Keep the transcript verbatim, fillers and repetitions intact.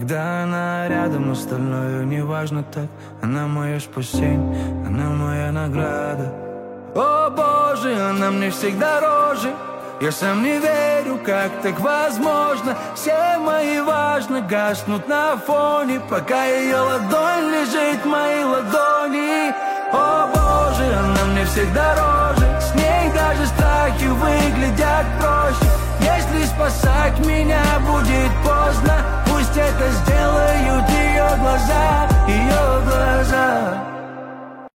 Когда она рядом, остальное не важно так. Она мое спасение, она моя награда. О боже, она мне всегда дороже. Я сам не верю, как так возможно. Все мои важно гаснут на фоне, пока ее ладонь лежит в моей ладони. О боже, она мне всегда дороже. С ней даже страхи выглядят проще. Если спасать меня будет поздно, пусть это сделают ее глаза, ее глаза.